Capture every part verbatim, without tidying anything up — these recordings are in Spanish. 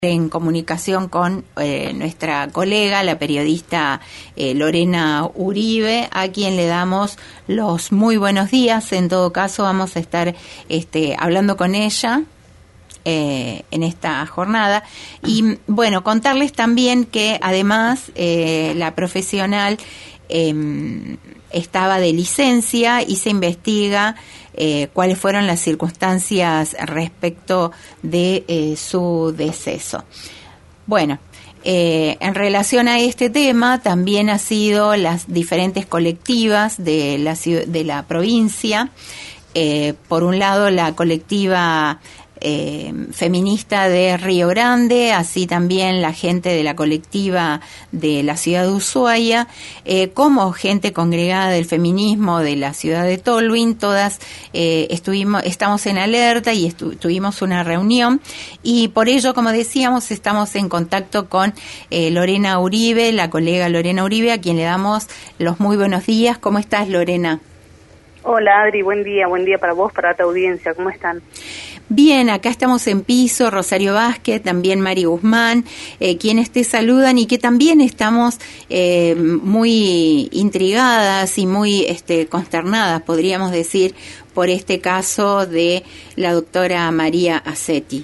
En comunicación con eh, nuestra colega, la periodista eh, Lorena Uribe, a quien le damos los muy buenos días. En todo caso, vamos a estar este, hablando con ella eh, en esta jornada. Y bueno, contarles también que además eh, la profesional eh, estaba de licencia y se investiga Eh, cuáles fueron las circunstancias respecto de eh, su deceso. Bueno, eh, en relación a este tema, también ha sido las diferentes colectivas de la, de la provincia. Eh, por un lado, la colectiva eh, feminista de Río Grande, así también la gente de la colectiva de la ciudad de Ushuaia, eh, como gente congregada del feminismo de la ciudad de Tolwyn. Todas eh, estuvimos, estamos en alerta y estu- tuvimos una reunión, y por ello, como decíamos, estamos en contacto con eh, Lorena Uribe, la colega Lorena Uribe, a quien le damos los muy buenos días. ¿Cómo estás, Lorena? Hola, Adri, buen día, buen día para vos, para tu audiencia, ¿cómo están? Bien, acá estamos en piso, Rosario Vázquez, también Mari Guzmán, eh, quienes te saludan y que también estamos eh, muy intrigadas y muy este, consternadas, podríamos decir, por este caso de la doctora María Aceti.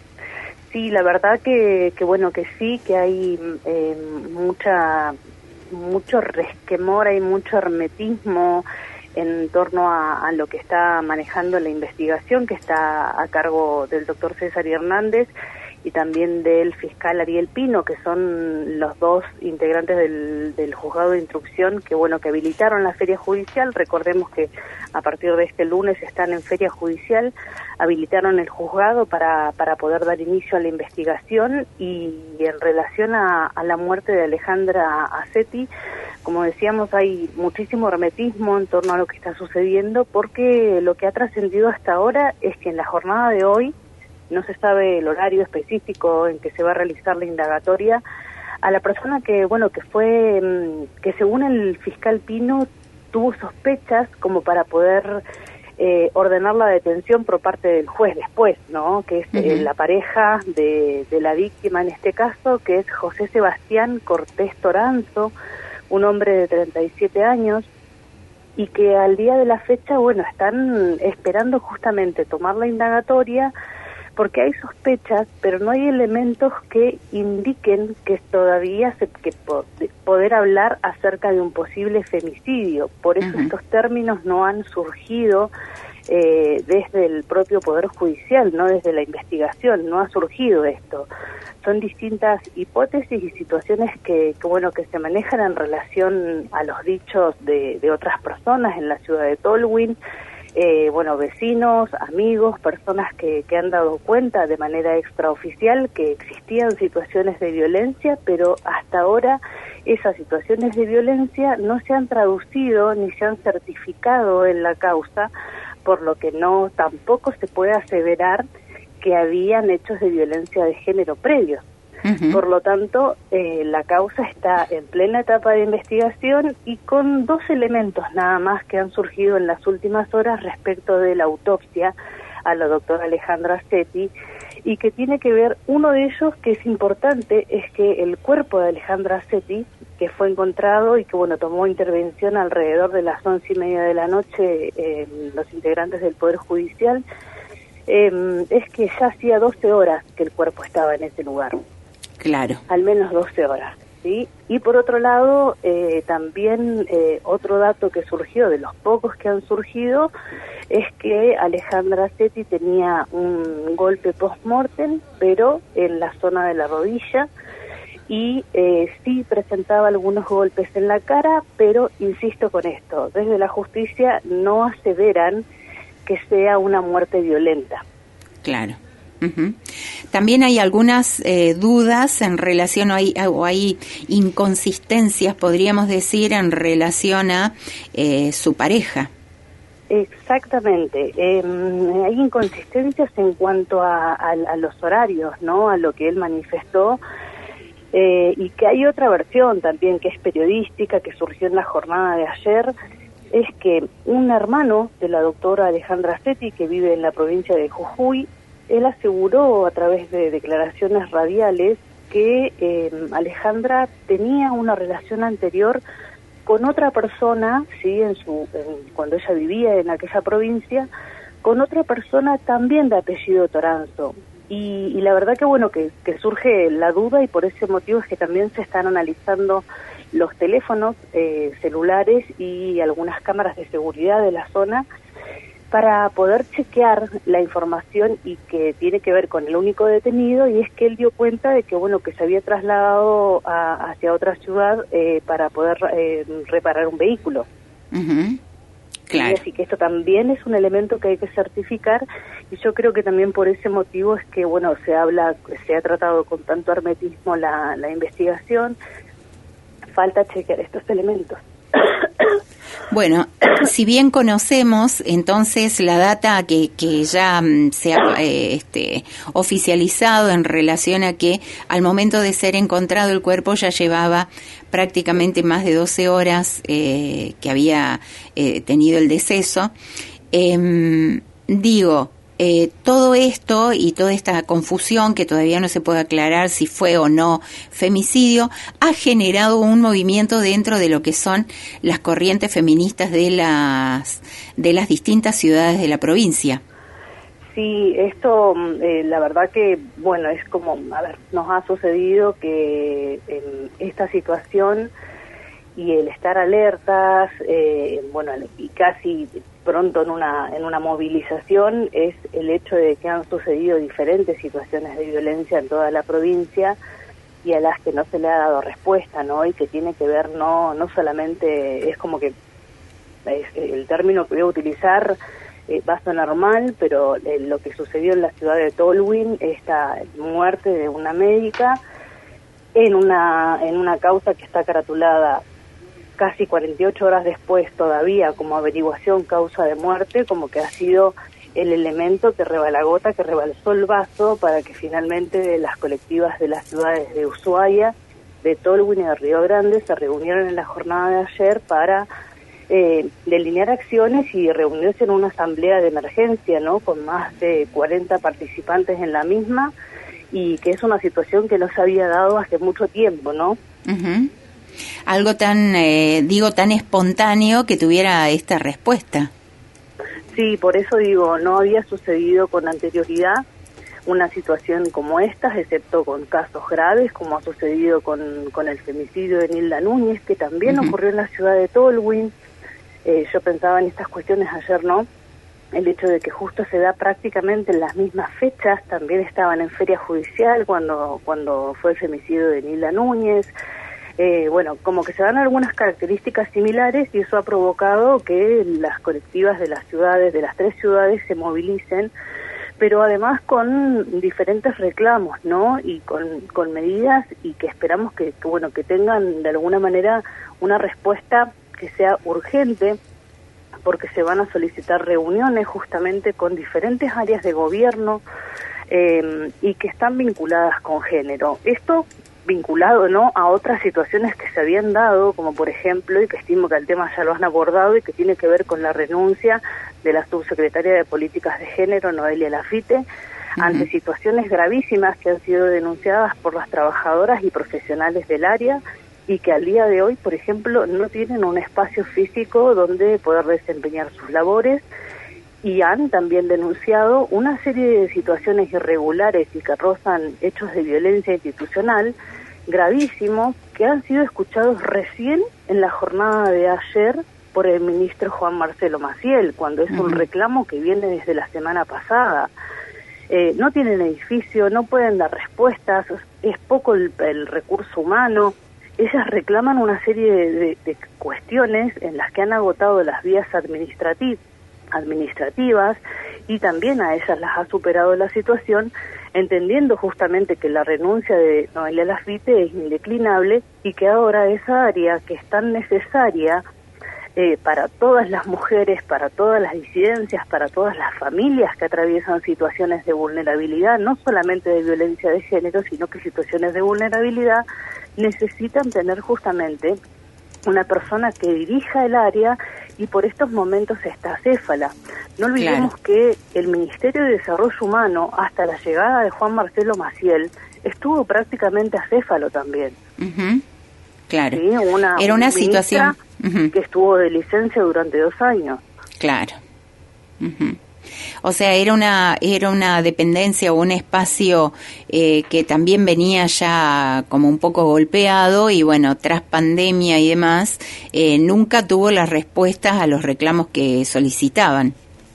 Sí, la verdad que, que bueno, que sí, que hay eh, mucha, mucho resquemor, hay mucho hermetismo en torno a, a lo que está manejando la investigación, que está a cargo del doctor César Hernández y también del fiscal Ariel Pino, que son los dos integrantes del, del juzgado de instrucción que bueno que habilitaron la feria judicial. Recordemos que a partir de este lunes están en feria judicial, habilitaron el juzgado para, para poder dar inicio a la investigación. Y en relación a, a la muerte de Alejandra Aceti, como decíamos, hay muchísimo hermetismo en torno a lo que está sucediendo, porque lo que ha trascendido hasta ahora es que en la jornada de hoy, no se sabe el horario específico en que se va a realizar la indagatoria, a la persona que, bueno, que fue, que según el fiscal Pino, tuvo sospechas como para poder eh, ordenar la detención por parte del juez después, ¿no? Que es eh, uh-huh. la pareja de, de la víctima en este caso, que es José Sebastián Cortés Toranzo, un hombre de treinta y siete años, y que al día de la fecha, bueno, están esperando justamente tomar la indagatoria, porque hay sospechas, pero no hay elementos que indiquen que todavía se que po- poder hablar acerca de un posible femicidio. Por eso uh-huh. estos términos no han surgido eh, desde el propio Poder Judicial, no desde la investigación, no ha surgido esto. Son distintas hipótesis y situaciones que, que bueno que se manejan en relación a los dichos de, de otras personas en la ciudad de Tolwyn. Eh, bueno, vecinos, amigos, personas que, que han dado cuenta de manera extraoficial que existían situaciones de violencia, pero hasta ahora esas situaciones de violencia no se han traducido ni se han certificado en la causa, por lo que no tampoco se puede aseverar que habían hechos de violencia de género previos. Uh-huh. Por lo tanto, eh, la causa está en plena etapa de investigación y con dos elementos nada más que han surgido en las últimas horas respecto de la autopsia a la doctora Alejandra Aceti, y que tiene que ver, uno de ellos que es importante, es que el cuerpo de Alejandra Aceti, que fue encontrado y que bueno tomó intervención alrededor de las once y media de la noche eh, los integrantes del Poder Judicial, eh, es que ya hacía doce horas que el cuerpo estaba en ese lugar. Claro. Al menos doce horas, ¿sí? Y por otro lado, eh, también eh, otro dato que surgió, de los pocos que han surgido, es que Alejandra Aceti tenía un golpe post-mortem, pero en la zona de la rodilla, y eh, sí presentaba algunos golpes en la cara, pero insisto con esto, desde la justicia no aseveran que sea una muerte violenta. Claro. Uh-huh. También hay algunas eh, dudas en relación, o hay, o hay inconsistencias, podríamos decir, en relación a eh, su pareja. Exactamente. Eh, hay inconsistencias en cuanto a, a, a los horarios, ¿no? A lo que él manifestó. Eh, y que hay otra versión también que es periodística, que surgió en la jornada de ayer, es que un hermano de la doctora Alejandra Aceti, que vive en la provincia de Jujuy, él aseguró a través de declaraciones radiales que eh, Alejandra tenía una relación anterior con otra persona, sí, en su en, cuando ella vivía en aquella provincia, con otra persona también de apellido Toranzo. Y, y la verdad que bueno, que, que surge la duda, y por ese motivo es que también se están analizando los teléfonos eh, celulares y algunas cámaras de seguridad de la zona para poder chequear la información, y que tiene que ver con el único detenido, y es que él dio cuenta de que bueno, que se había trasladado a, hacia otra ciudad eh, para poder eh, reparar un vehículo. Uh-huh. Claro. Y así que esto también es un elemento que hay que certificar, y yo creo que también por ese motivo es que bueno, se habla, se ha tratado con tanto hermetismo la, la investigación. Falta chequear estos elementos. Bueno, si bien conocemos entonces la data que, que ya um, se ha eh, este, oficializado en relación a que al momento de ser encontrado el cuerpo ya llevaba prácticamente más de doce horas eh, que había eh, tenido el deceso, eh, digo, Eh, todo esto y toda esta confusión que todavía no se puede aclarar si fue o no femicidio, ha generado un movimiento dentro de lo que son las corrientes feministas de las de las distintas ciudades de la provincia. Sí, esto eh, la verdad que, bueno, es como, a ver, nos ha sucedido que en esta situación y el estar alertas, eh, bueno, y casi pronto en una en una movilización, es el hecho de que han sucedido diferentes situaciones de violencia en toda la provincia y a las que no se le ha dado respuesta, ¿no? Y que tiene que ver no no solamente, es como que es, el término que voy a utilizar eh, va a sonar mal, pero eh, lo que sucedió en la ciudad de Tolwyn, esta muerte de una médica en una en una causa que está caratulada casi cuarenta y ocho horas después todavía como averiguación causa de muerte, como que ha sido el elemento que reba la gota, que rebalsó el vaso para que finalmente las colectivas de las ciudades de Ushuaia, de Tolwyn y de Río Grande se reunieron en la jornada de ayer para eh, delinear acciones y reunirse en una asamblea de emergencia, ¿no? Con más de cuarenta participantes en la misma, y que es una situación que no se había dado hace mucho tiempo, ¿no? Uh-huh. Algo tan, eh, digo, tan espontáneo que tuviera esta respuesta. Sí, por eso digo, no había sucedido con anterioridad una situación como esta, excepto con casos graves, como ha sucedido con, con el femicidio de Nilda Núñez, que también uh-huh. ocurrió en la ciudad de Tolwyn. Eh, yo pensaba en estas cuestiones ayer, ¿no? El hecho de que justo se da prácticamente en las mismas fechas, también estaban en feria judicial cuando, cuando fue el femicidio de Nilda Núñez. Eh, bueno, como que se dan algunas características similares, y eso ha provocado que las colectivas de las ciudades, de las tres ciudades, se movilicen, pero además con diferentes reclamos, ¿no? Y con, con medidas, y que esperamos que, que, bueno, que tengan de alguna manera una respuesta que sea urgente, porque se van a solicitar reuniones justamente con diferentes áreas de gobierno eh, y que están vinculadas con género. Esto vinculado, ¿no?, a otras situaciones que se habían dado, como por ejemplo, y que estimo que el tema ya lo han abordado, y que tiene que ver con la renuncia de la subsecretaria de Políticas de Género, Noelia Lafite, uh-huh. ante situaciones gravísimas que han sido denunciadas por las trabajadoras y profesionales del área, y que al día de hoy, por ejemplo, no tienen un espacio físico donde poder desempeñar sus labores, y han también denunciado una serie de situaciones irregulares y que rozan hechos de violencia institucional gravísimos, que han sido escuchados recién en la jornada de ayer por el ministro Juan Marcelo Maciel, cuando es uh-huh. un reclamo que viene desde la semana pasada. Eh, no tienen edificio, no pueden dar respuestas, es poco el, el recurso humano. Ellas reclaman una serie de, de, de cuestiones en las que han agotado las vías administrativas, administrativas y también a ellas las ha superado la situación, entendiendo justamente que la renuncia de Noelia Lafite es indeclinable, y que ahora esa área que es tan necesaria eh, para todas las mujeres, para todas las disidencias, para todas las familias que atraviesan situaciones de vulnerabilidad, no solamente de violencia de género, sino que situaciones de vulnerabilidad, necesitan tener justamente una persona que dirija el área y por estos momentos está acéfala. No olvidemos claro. que el Ministerio de Desarrollo Humano, hasta la llegada de Juan Marcelo Maciel, estuvo prácticamente acéfalo también. Uh-huh. Claro. ¿Sí? Una, Era una situación uh-huh. que estuvo de licencia durante dos años. Claro. Uh-huh. O sea, era una era una dependencia o un espacio eh, que también venía ya como un poco golpeado y bueno, tras pandemia y demás, eh, nunca tuvo las respuestas a los reclamos que solicitaban.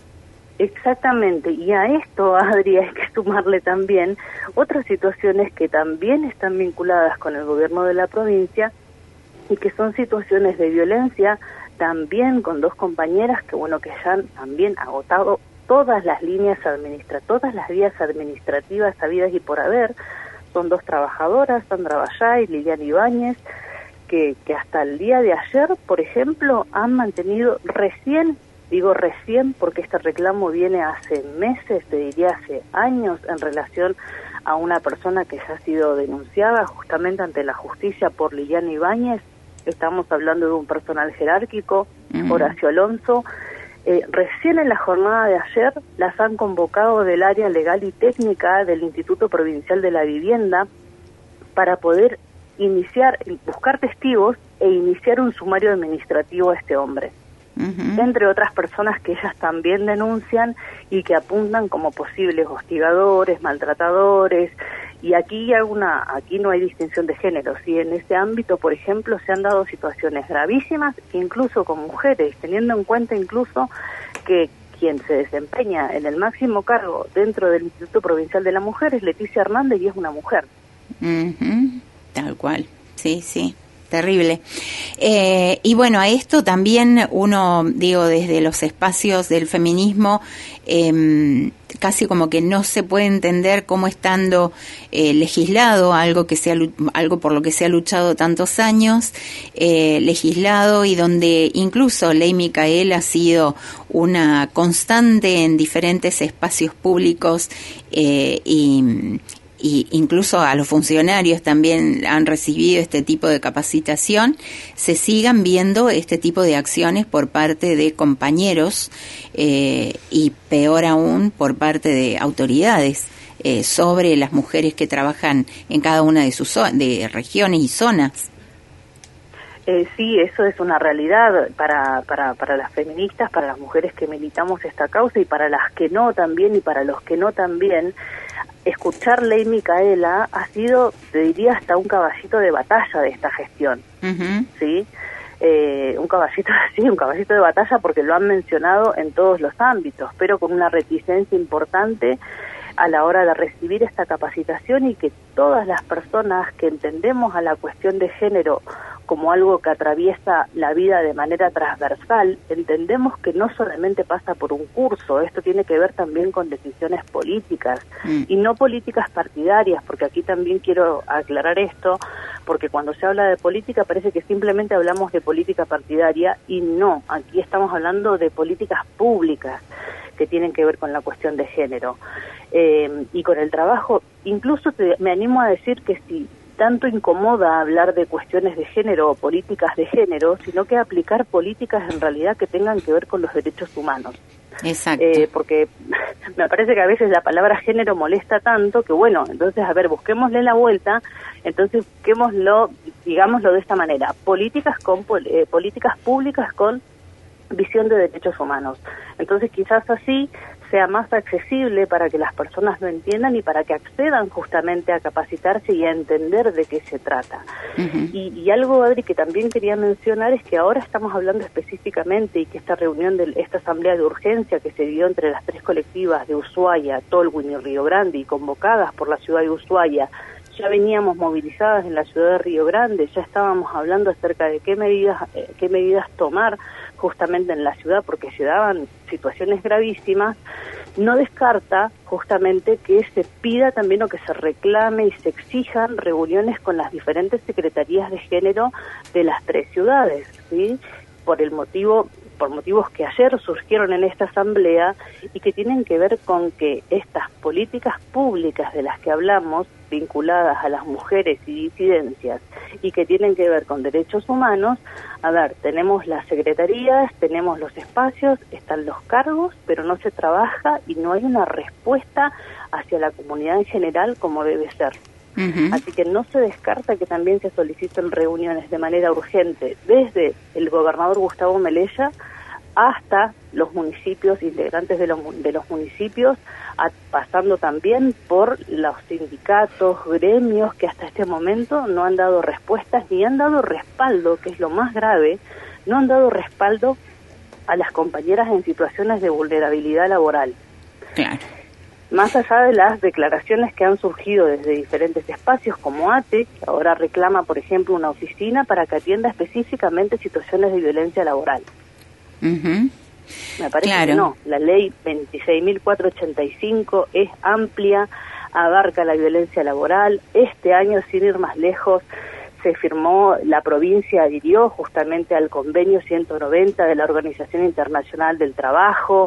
Exactamente, y a esto, Adri, hay que sumarle también otras situaciones que también están vinculadas con el gobierno de la provincia y que son situaciones de violencia, también con dos compañeras que, bueno, que ya han también agotado todas las líneas administrativas, todas las vías administrativas habidas y por haber. Son dos trabajadoras, Sandra Bayay y Liliana Ibáñez, que, que hasta el día de ayer, por ejemplo, han mantenido recién, digo recién porque este reclamo viene hace meses, te diría hace años, en relación a una persona que ya ha sido denunciada justamente ante la justicia por Liliana Ibáñez. Estamos hablando de un personal jerárquico, mm. Horacio Alonso. Eh, recién en la jornada de ayer las han convocado del área legal y técnica del Instituto Provincial de la Vivienda para poder iniciar, buscar testigos e iniciar un sumario administrativo a este hombre. Uh-huh. Entre otras personas que ellas también denuncian y que apuntan como posibles hostigadores, maltratadores, y aquí hay una, aquí no hay distinción de género. Si en ese ámbito, por ejemplo, se han dado situaciones gravísimas, incluso con mujeres, teniendo en cuenta incluso que quien se desempeña en el máximo cargo dentro del Instituto Provincial de la Mujer es Leticia Hernández y es una mujer. Uh-huh. Tal cual, sí, sí. Terrible. Eh, y bueno, a esto también uno, digo, desde los espacios del feminismo, eh, casi como que no se puede entender cómo estando eh, legislado, algo que sea, algo por lo que se ha luchado tantos años, eh, legislado y donde incluso Ley Micaela ha sido una constante en diferentes espacios públicos eh, y y incluso a los funcionarios también han recibido este tipo de capacitación, se sigan viendo este tipo de acciones por parte de compañeros eh, y peor aún por parte de autoridades eh, sobre las mujeres que trabajan en cada una de sus de regiones y zonas. Eh, sí, eso es una realidad para, para, para las feministas, para las mujeres que militamos esta causa y para las que no también y para los que no también. Escuchar Ley Micaela ha sido, te diría, hasta un caballito de batalla de esta gestión, uh-huh. ¿sí? Eh, un caballito, sí, un caballito de batalla porque lo han mencionado en todos los ámbitos, pero con una reticencia importante a la hora de recibir esta capacitación y que todas las personas que entendemos a la cuestión de género como algo que atraviesa la vida de manera transversal, entendemos que no solamente pasa por un curso, esto tiene que ver también con decisiones políticas mm. y no políticas partidarias, porque aquí también quiero aclarar esto, porque cuando se habla de política parece que simplemente hablamos de política partidaria y no, aquí estamos hablando de políticas públicas que tienen que ver con la cuestión de género. Eh, y con el trabajo, incluso te, me animo a decir que si tanto incomoda hablar de cuestiones de género o políticas de género, sino que aplicar políticas en realidad que tengan que ver con los derechos humanos. Exacto. Eh, porque me parece que a veces la palabra género molesta tanto que bueno, entonces a ver, busquémosle la vuelta, entonces busquémoslo, digámoslo de esta manera, políticas con eh, políticas públicas con visión de derechos humanos. Entonces quizás así sea más accesible para que las personas lo entiendan y para que accedan justamente a capacitarse y a entender de qué se trata. Uh-huh. Y, y algo, Adri, que también quería mencionar es que ahora estamos hablando específicamente y que esta reunión de esta asamblea de urgencia que se dio entre las tres colectivas de Ushuaia, Tolwyn y Río Grande y convocadas por la ciudad de Ushuaia, ya veníamos movilizadas en la ciudad de Río Grande, ya estábamos hablando acerca de qué medidas, eh, qué medidas tomar justamente en la ciudad porque se daban situaciones gravísimas, no descarta justamente que se pida también o que se reclame y se exijan reuniones con las diferentes secretarías de género de las tres ciudades, ¿sí? Por el motivo, por motivos que ayer surgieron en esta asamblea y que tienen que ver con que estas políticas públicas de las que hablamos, vinculadas a las mujeres y disidencias, y que tienen que ver con derechos humanos, A ver, tenemos las secretarías, tenemos los espacios, están los cargos, pero no se trabaja y no hay una respuesta hacia la comunidad en general como debe ser. Uh-huh. Así que no se descarta que también se soliciten reuniones de manera urgente desde el gobernador Gustavo Melella hasta los municipios, integrantes de los, de los municipios, a, pasando también por los sindicatos, gremios que hasta este momento no han dado respuestas ni han dado respaldo, que es lo más grave, no han dado respaldo a las compañeras en situaciones de vulnerabilidad laboral. Claro. Más allá de las declaraciones que han surgido desde diferentes espacios como A T E, que ahora reclama, por ejemplo, una oficina para que atienda específicamente situaciones de violencia laboral. Uh-huh. Me parece claro. que no. La ley veintiséis mil cuatrocientos ochenta y cinco es amplia, abarca la violencia laboral. Este año, sin ir más lejos, se firmó, la provincia adhirió justamente al convenio ciento noventa de la Organización Internacional del Trabajo.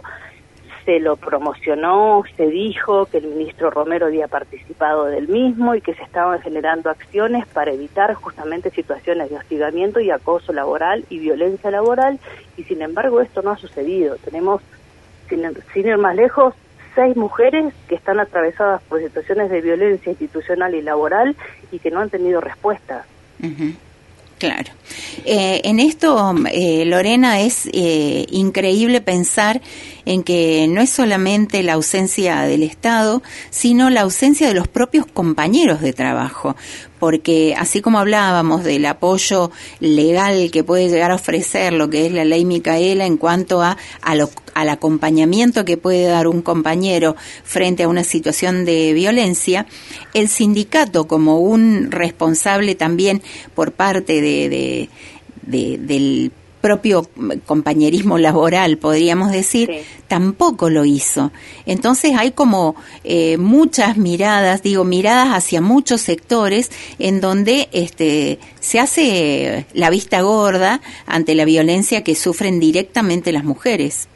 Se lo promocionó, se dijo que el ministro Romero había participado del mismo y que se estaban generando acciones para evitar justamente situaciones de hostigamiento y acoso laboral y violencia laboral, y sin embargo esto no ha sucedido. Tenemos, sin, sin ir más lejos, seis mujeres que están atravesadas por situaciones de violencia institucional y laboral y que no han tenido respuesta. Uh-huh. Claro. Eh, en esto, eh, Lorena, es eh, increíble pensar en que no es solamente la ausencia del Estado, sino la ausencia de los propios compañeros de trabajo, porque así como hablábamos del apoyo legal que puede llegar a ofrecer lo que es la ley Micaela en cuanto a, a lo, al acompañamiento que puede dar un compañero frente a una situación de violencia, el sindicato como un responsable también por parte de, de, de del propio compañerismo laboral, podríamos decir, sí. Tampoco lo hizo. Entonces hay como eh, muchas miradas, digo, miradas hacia muchos sectores en donde este se hace la vista gorda ante la violencia que sufren directamente las mujeres.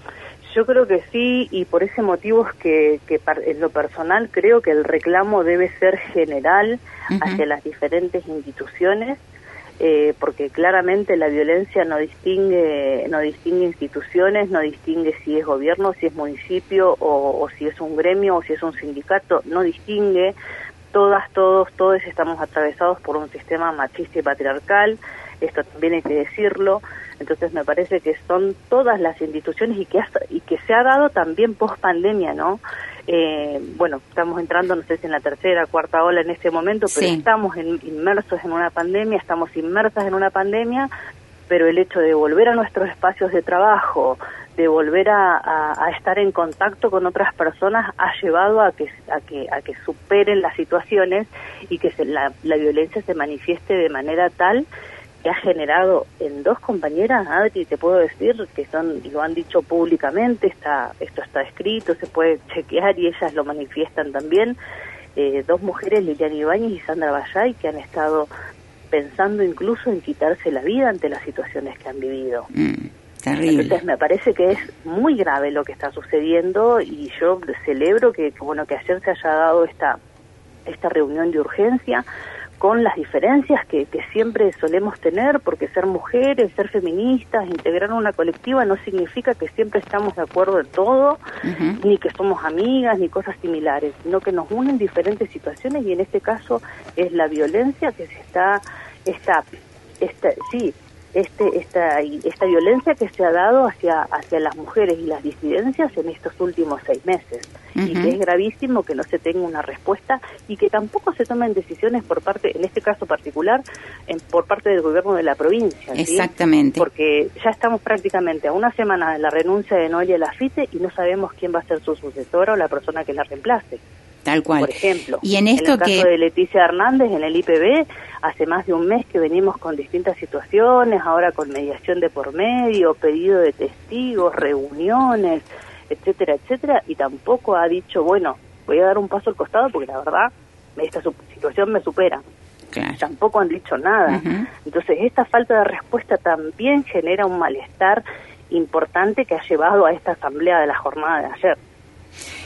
Yo creo que sí, y por ese motivo es que, que en lo personal creo que el reclamo debe ser general uh-huh. hacia las diferentes instituciones, Eh, porque claramente la violencia no distingue no distingue instituciones, no distingue si es gobierno, si es municipio o, o si es un gremio o si es un sindicato, no distingue. Todas, todos, todos estamos atravesados por un sistema machista y patriarcal, esto también hay que decirlo. Entonces me parece que son todas las instituciones y que hasta, y que se ha dado también post pandemia, ¿no? Eh, bueno, estamos entrando, no sé si en la tercera, cuarta ola en este momento, pero sí. estamos en, inmersos en una pandemia, estamos inmersas en una pandemia, pero el hecho de volver a nuestros espacios de trabajo, de volver a, a, a estar en contacto con otras personas, ha llevado a que a que a que superen las situaciones y que se, la, la violencia se manifieste de manera tal que ha generado en dos compañeras, Adri, te puedo decir que son, lo han dicho públicamente, está esto está escrito, se puede chequear y ellas lo manifiestan también, eh, dos mujeres, Liliana Ibáñez y Sandra Bayay, que han estado pensando incluso en quitarse la vida ante las situaciones que han vivido. Mm, terrible. Entonces me parece que es muy grave lo que está sucediendo y yo celebro que, que bueno que ayer se haya dado esta esta reunión de urgencia, con las diferencias que, que siempre solemos tener, porque ser mujeres, ser feministas, integrar una colectiva no significa que siempre estamos de acuerdo en todo, uh-huh. ni que somos amigas, ni cosas similares, sino que nos unen diferentes situaciones y en este caso es la violencia que se está, está, está sí, este, esta, esta violencia que se ha dado hacia, hacia las mujeres y las disidencias en estos últimos seis meses. Uh-huh. Y que es gravísimo que no se tenga una respuesta y que tampoco se tomen decisiones por parte, en este caso particular, en, por parte del gobierno de la provincia. ¿sí? Exactamente. Porque ya estamos prácticamente a una semana de la renuncia de Noelia Laffitte y no sabemos quién va a ser su sucesora o la persona que la reemplace. Tal cual. Por ejemplo, y en, esto en el que... caso de Leticia Hernández en el I P B, hace más de un mes que venimos con distintas situaciones, ahora con mediación de por medio, pedido de testigos, reuniones, etcétera, etcétera, y tampoco ha dicho, bueno, voy a dar un paso al costado porque la verdad esta situación me supera. Claro. Tampoco han dicho nada. Uh-huh. Entonces esta falta de respuesta también genera un malestar importante que ha llevado a esta asamblea de la jornada de ayer.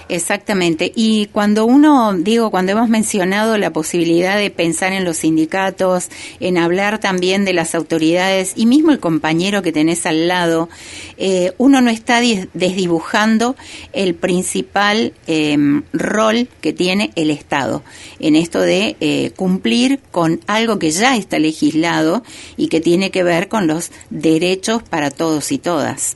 Exactamente. Y cuando uno, digo, cuando hemos mencionado la posibilidad de pensar en los sindicatos, en hablar también de las autoridades y mismo el compañero que tenés al lado, eh, uno no está desdibujando el principal eh, rol que tiene el Estado en esto de eh, cumplir con algo que ya está legislado y que tiene que ver con los derechos para todos y todas.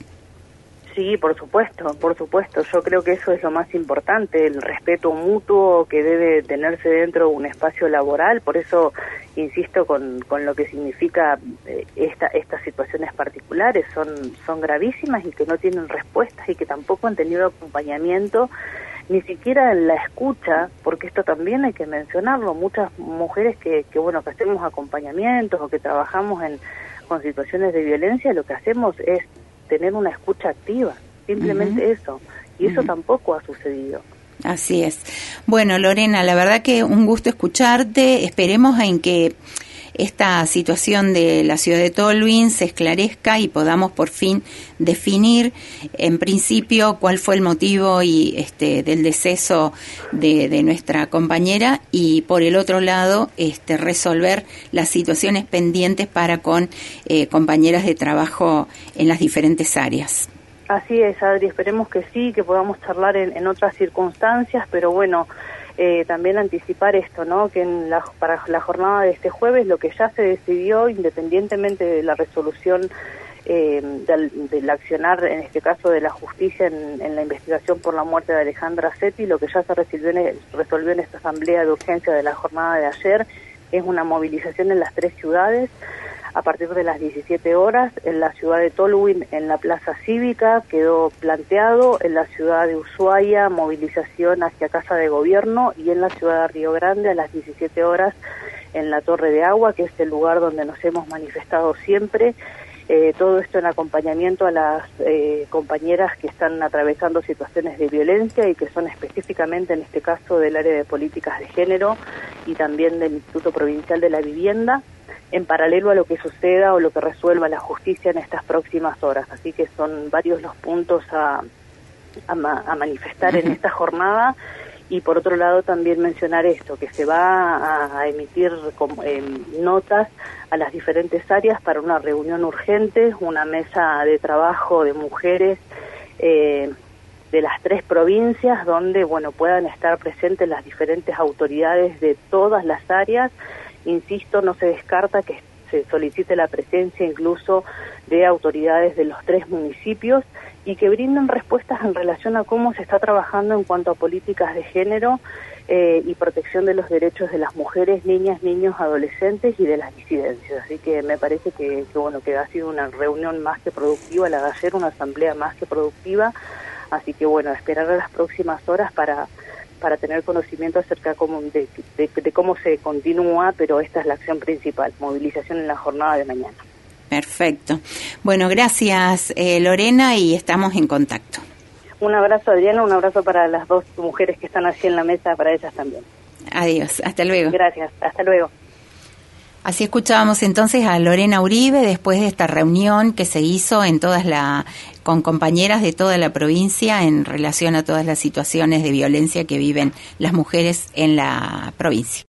Sí, por supuesto, por supuesto. Yo creo que eso es lo más importante, el respeto mutuo que debe tenerse dentro de un espacio laboral. Por eso insisto con, con lo que significa eh, esta, estas situaciones particulares. Son, son gravísimas y que no tienen respuestas y que tampoco han tenido acompañamiento, ni siquiera en la escucha, porque esto también hay que mencionarlo. Muchas mujeres que, que bueno, que hacemos acompañamientos o que trabajamos en con situaciones de violencia, lo que hacemos es tener una escucha activa, simplemente uh-huh. eso, y eso uh-huh. tampoco ha sucedido. Así es. Bueno, Lorena, la verdad que un gusto escucharte, esperemos en que esta situación de la ciudad de Tolwyn se esclarezca y podamos por fin definir en principio cuál fue el motivo y este del deceso de, de nuestra compañera y por el otro lado este resolver las situaciones pendientes para con eh, compañeras de trabajo en las diferentes áreas. Así es, Adri, esperemos que sí, que podamos charlar en, en otras circunstancias, pero bueno, Eh, también anticipar esto, ¿no? Que en la, para la jornada de este jueves lo que ya se decidió, independientemente de la resolución eh, del, del accionar, en este caso de la justicia en, en la investigación por la muerte de Alejandra Setti, lo que ya se resolvió en, resolvió en esta asamblea de urgencia de la jornada de ayer es una movilización en las tres ciudades a partir de las diecisiete horas. En la ciudad de Tolwyn, en la Plaza Cívica, quedó planteado. En la ciudad de Ushuaia, movilización hacia Casa de Gobierno. Y en la ciudad de Río Grande, a las diecisiete horas, en la Torre de Agua, que es el lugar donde nos hemos manifestado siempre. Eh, todo esto en acompañamiento a las eh, compañeras que están atravesando situaciones de violencia y que son específicamente, en este caso, del área de políticas de género y también del Instituto Provincial de la Vivienda, en paralelo a lo que suceda o lo que resuelva la justicia en estas próximas horas. Así que son varios los puntos a, a, ma, a manifestar uh-huh. en esta jornada. Y por otro lado también mencionar esto, que se va a, a emitir como, eh, notas a las diferentes áreas para una reunión urgente, una mesa de trabajo de mujeres eh, de las tres provincias, donde bueno puedan estar presentes las diferentes autoridades de todas las áreas. Insisto, no se descarta que se solicite la presencia incluso de autoridades de los tres municipios y que brinden respuestas en relación a cómo se está trabajando en cuanto a políticas de género eh, y protección de los derechos de las mujeres, niñas, niños, adolescentes y de las disidencias. Así que me parece que, que bueno que ha sido una reunión más que productiva la de ayer, una asamblea más que productiva. Así que bueno, esperar a las próximas horas para para tener conocimiento acerca de, de, de cómo se continúa, pero esta es la acción principal, movilización en la jornada de mañana. Perfecto. Bueno, gracias eh, Lorena y estamos en contacto. Un abrazo, Adriana, un abrazo para las dos mujeres que están allí en la mesa, para ellas también. Adiós, hasta luego. Gracias, hasta luego. Así escuchábamos entonces a Lorena Uribe después de esta reunión que se hizo en todas la con compañeras de toda la provincia en relación a todas las situaciones de violencia que viven las mujeres en la provincia.